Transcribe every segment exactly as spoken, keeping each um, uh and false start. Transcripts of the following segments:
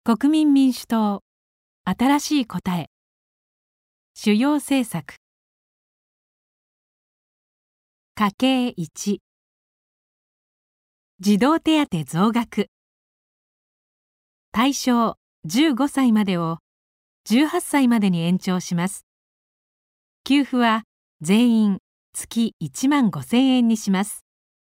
国民民主党新しい答え主要政策家計いち児童手当増額対象じゅうごさいまでをじゅうはっさいまでに延長します。給付は全員月いちまんごせんえんにします。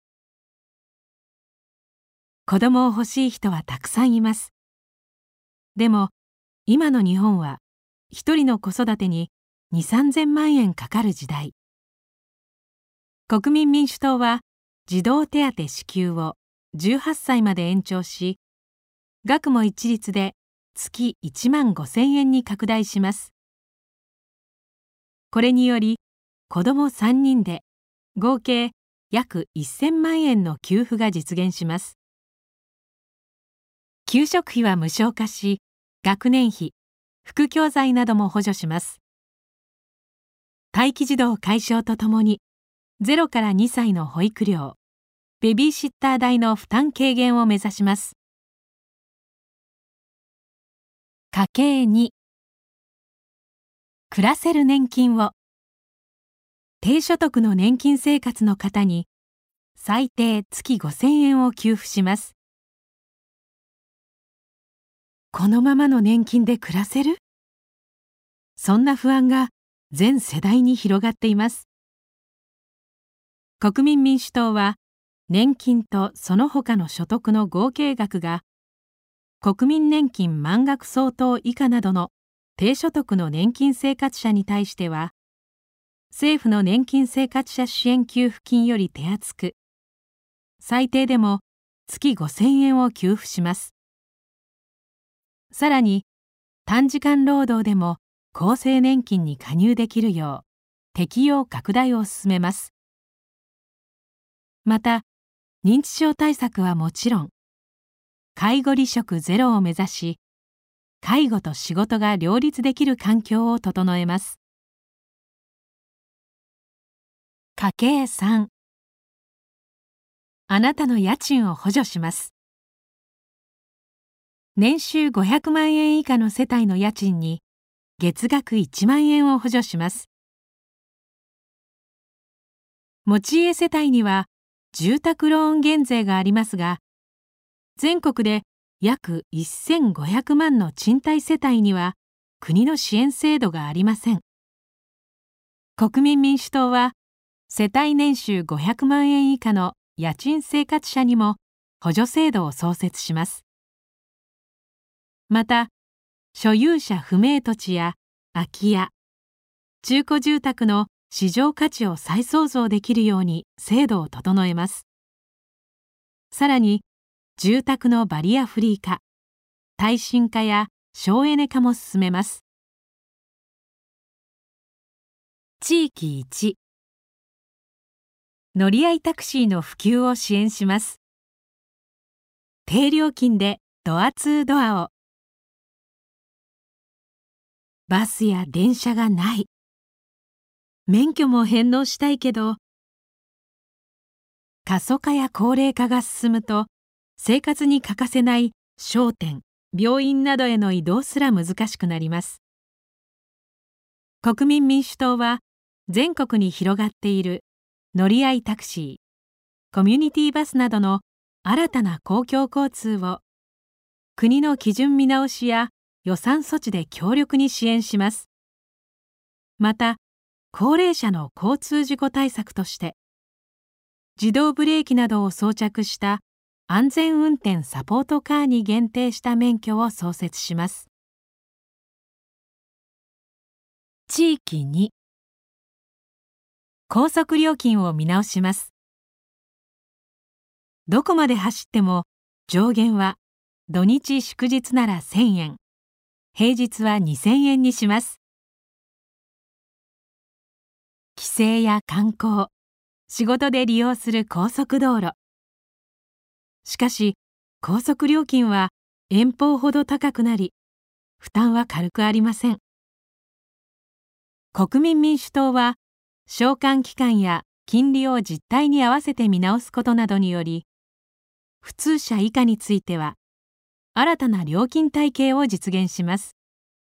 子供を欲しい人はたくさんいます。でも今の日本は一人の子育てににせんさんぜんまんえんかかる時代。国民民主党は児童手当支給をじゅうはっさいまで延長し、額も一律で月いちまんごせんえんに拡大します。これにより子供さんにんで合計約せんまんえんの給付が実現します。給食費は無償化し、学年費、副教材なども補助します。待機児童解消とともに、ゼロからにさいの保育料、ベビーシッター代の負担軽減を目指します。家計に暮らせる年金を低所得の年金生活の方に最低月ごせんえんを給付します。このままの年金で暮らせる？そんな不安が全世代に広がっています。国民民主党は年金とその他の所得の合計額が国民年金満額相当以下などの低所得の年金生活者に対しては、政府の年金生活者支援給付金より手厚く、最低でも月ごせんえんを給付します。さらに、短時間労働でも厚生年金に加入できるよう適用拡大を進めます。また、認知症対策はもちろん、介護離職ゼロを目指し、介護と仕事が両立できる環境を整えます。家計さん、あなたの家賃を補助します。年収ごひゃくまんえん以下の世帯の家賃に月額いちまんえんを補助します。持ち家世帯には住宅ローン減税がありますが、全国で約せんごひゃくまんの賃貸世帯には国の支援制度がありません。国民民主党は世帯年収ごひゃくまんえん以下の家賃生活者にも補助制度を創設します。また、所有者不明土地や空き家、中古住宅の市場価値を再創造できるように制度を整えます。さらに、住宅のバリアフリー化、耐震化や省エネ化も進めます。地域いち、乗り合いタクシーの普及を支援します。低料金でドアツードアを。バスや電車がない。免許も返納したいけど、過疎化や高齢化が進むと、生活に欠かせない商店、病院などへの移動すら難しくなります。国民民主党は、全国に広がっている乗り合いタクシー、コミュニティバスなどの新たな公共交通を、国の基準見直しや予算措置で強力に支援します。また、高齢者の交通事故対策として、自動ブレーキなどを装着した安全運転サポートカーに限定した免許を創設します。地域に、高速料金を見直します。どこまで走っても上限は土日祝日ならせんえん、平日はにせんえんにします。帰省や観光、仕事で利用する高速道路。しかし、高速料金は遠方ほど高くなり、負担は軽くありません。国民民主党は、償還期間や金利を実態に合わせて見直すことなどにより、普通車以下については、 新たな料金体系を実現します。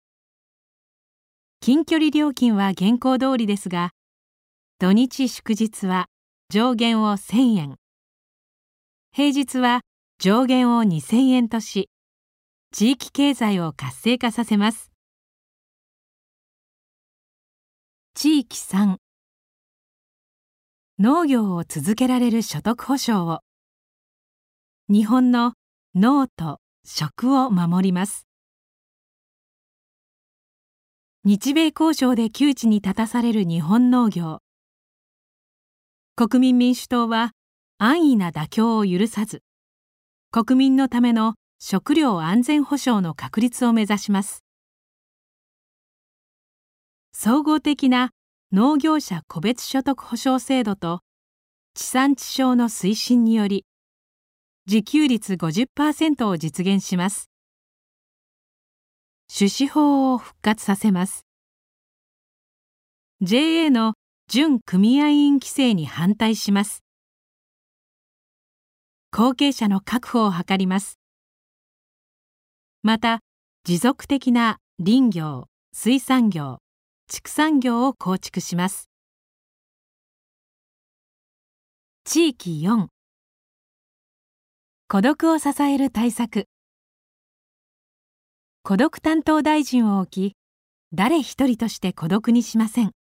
近距離料金は現行通りですが、土日祝日は上限をせんえん、平日は上限をにせんえんとし、地域経済を活性化させます。地域さん、農業を続けられる所得保障を。日本の農と食を守ります。日米交渉で窮地に立たされる日本農業。国民民主党は安易な妥協を許さず、国民のための食料安全保障の確立を目指します。総合的な農業者個別所得保障制度と地産地消の推進により、自給率 ごじゅっパーセント を実現します。種子法を復活させます。ジェーエー の準組合員規制に反対します。後継者の確保を図ります。また、持続的な林業、水産業、畜産業を構築します。地域よん、孤独を支える対策。孤独担当大臣を置き、誰一人として孤独にしません。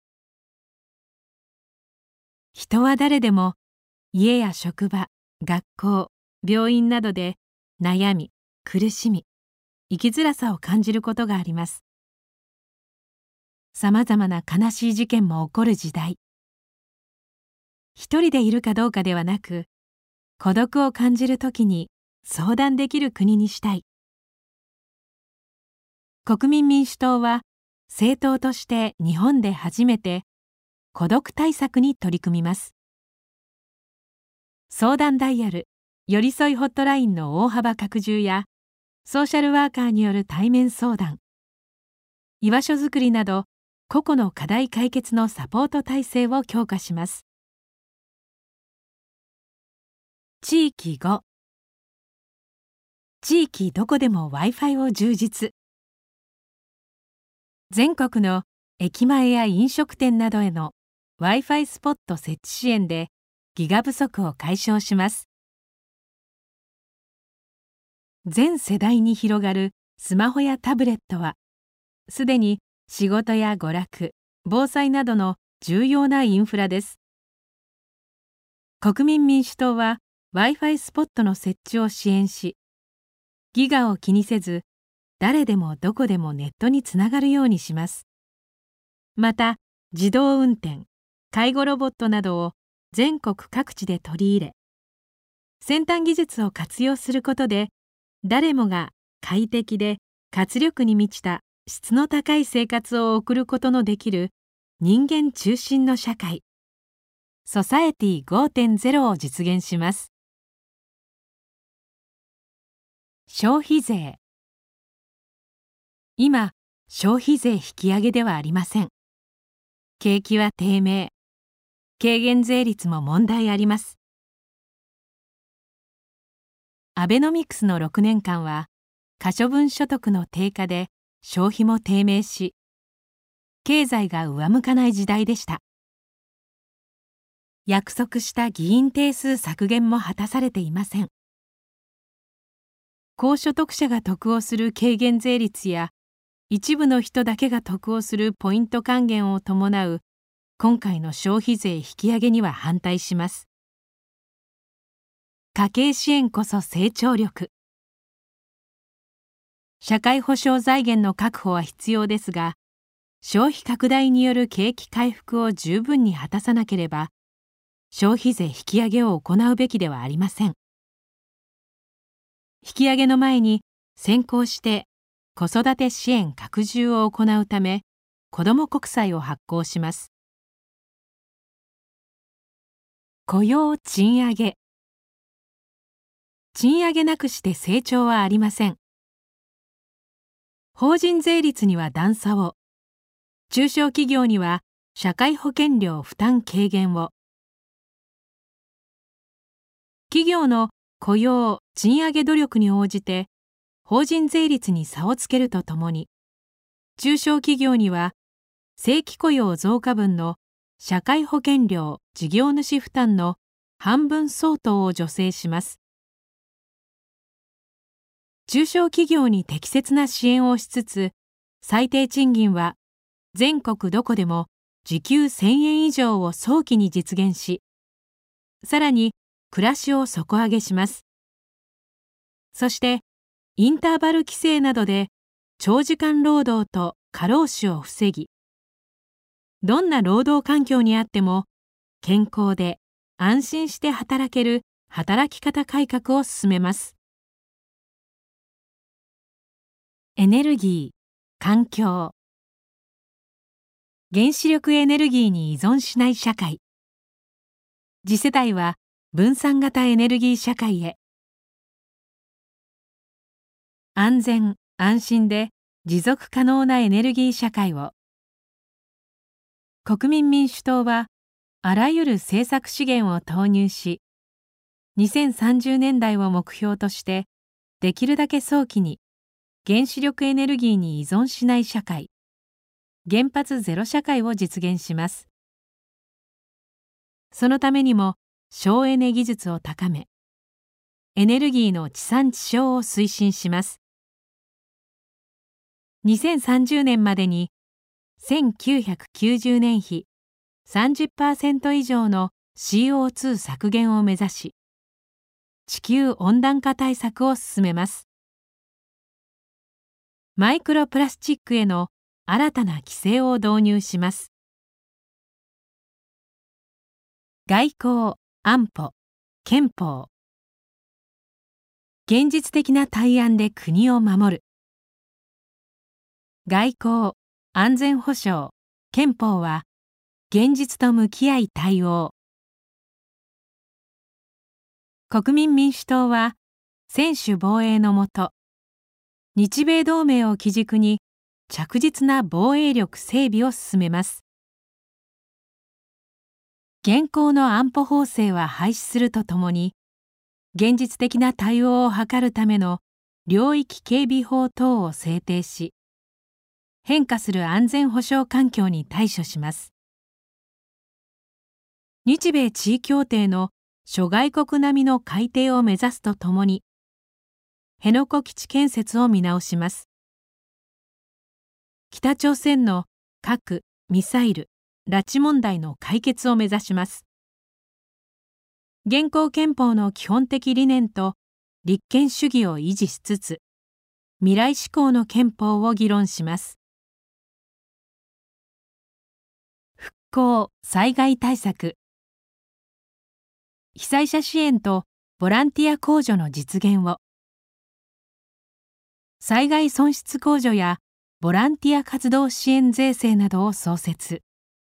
人は誰でも家や職場、学校、病院などで悩み、苦しみ、生きづらさを感じることがあります。さまざまな悲しい事件も起こる時代。一人でいるかどうかではなく、孤独を感じるときに相談できる国にしたい。国民民主党は政党として日本で初めて孤独対策に取り組みます。相談ダイヤル、寄り添いホットラインの大幅拡充やソーシャルワーカーによる対面相談、居場所づくりなど個々の課題解決のサポート体制を強化します。地域ご、地域どこでも Wi-Fi を充実。全国の駅前や飲食店などへの Wi-Fi スポット設置支援でギガ不足を解消します。全世代に広がるスマホやタブレットは、すでに仕事や娯楽、防災などの重要なインフラです。国民民主党は Wi-Fi スポットの設置を支援し、ギガを気にせず、誰でもどこでもネットにつながるようにします。また、自動運転、介護ロボットなどを全国各地で取り入れ、先端技術を活用することで、誰もが快適で活力に満ちた質の高い生活を送ることのできる人間中心の社会、ソサエティ ごてんゼロ を実現します。消費税。今、消費税引き上げではありません。景気は低迷。軽減税率も問題あります。アベノミクスのろくねんかんは、可処分所得の低下で消費も低迷し、経済が上向かない時代でした。約束した議員定数削減も果たされていません。高所得者が得をする軽減税率や、一部の人だけが得をするポイント還元を伴う今回の消費税引き上げには反対します。家計支援こそ成長力。社会保障財源の確保は必要ですが、消費拡大による景気回復を十分に果たさなければ、消費税引き上げを行うべきではありません。引き上げの前に先行して子育て支援拡充を行うため、子ども国債を発行します。雇用賃上げ。賃上げなくして成長はありません。法人税率には段差を、中小企業には社会保険料負担軽減を、企業の雇用・賃上げ努力に応じて法人税率に差をつけるとともに、中小企業には正規雇用増加分の社会保険料事業主負担の半分相当を助成します。中小企業に適切な支援をしつつ、最低賃金は全国どこでも時給せんえん以上を早期に実現し、さらに暮らしを底上げします。そして、インターバル規制などで長時間労働と過労死を防ぎ、どんな労働環境にあっても健康で安心して働ける働き方改革を進めます。エネルギー、環境。原子力エネルギーに依存しない社会。次世代は分散型エネルギー社会へ。安全・安心で持続可能なエネルギー社会を。国民民主党はあらゆる政策資源を投入し、にせんさんじゅうねんだいを目標としてできるだけ早期に原子力エネルギーに依存しない社会、原発ゼロ社会を実現します。そのためにも省エネ技術を高め、エネルギーの地産地消を推進します。にせんさんじゅうねんまでにせんきゅうひゃくきゅうじゅうねん比 さんじゅっパーセント 以上の シーオーツー 削減を目指し、地球温暖化対策を進めます。マイクロプラスチックへの新たな規制を導入します。外交・安保・憲法。現実的な対案で国を守る。外交・安全保障・憲法は現実と向き合い対応。国民民主党は専守防衛のもと、日米同盟を基軸に着実な防衛力整備を進めます。現行の安保法制は廃止するとともに、現実的な対応を図るための領域警備法等を制定し、変化する安全保障環境に対処します。日米地位協定の諸外国並みの改定を目指すとともに、辺野古基地建設を見直します。北朝鮮の核・ミサイル、拉致問題の解決を目指します。現行憲法の基本的理念と立憲主義を維持しつつ、未来志向の憲法を議論します。復興・災害対策。被災者支援とボランティア控除の実現を。災害損失控除やボランティア活動支援税制などを創設。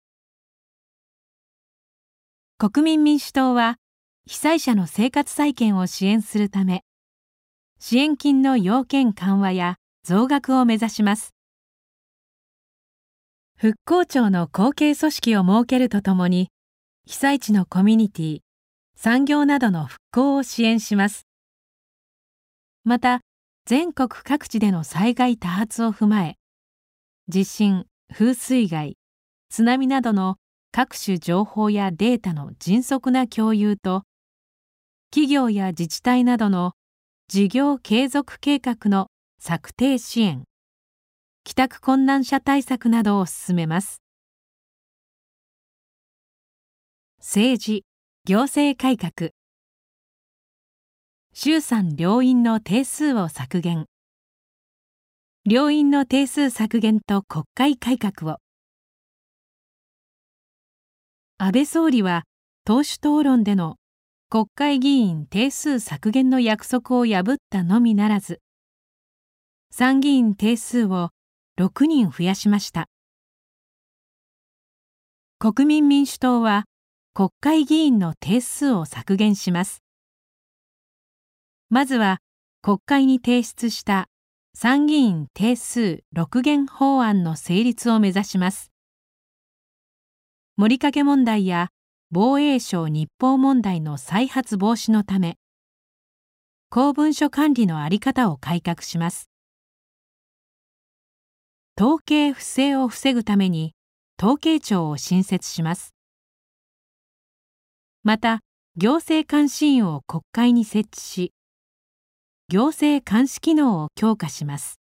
国民民主党は被災者の生活再建を支援するため、支援金の要件緩和や増額を目指します。復興庁の後継組織を設けるとともに、被災地のコミュニティ、産業などの復興を支援します。また、全国各地での災害多発を踏まえ、地震、風水害、津波などの各種情報やデータの迅速な共有と、企業や自治体などの事業継続計画の策定支援、帰宅困難者対策などを進めます。政治・行政改革。衆参両院の定数を削減。両院の定数削減と国会改革を。安倍総理は党首討論での国会議員定数削減の約束を破ったのみならず、参議院定数をろくにん増やしました。国民民主党は国会議員の定数を削減します。まずは国会に提出した参議院定数六減法案の成立を目指します。盛りかけ問題や防衛省日報問題の再発防止のため、 公文書管理の在り方を改革します。統計不正を防ぐために統計庁を新設します。また、行政監視院を国会に設置し、行政監視機能を強化します。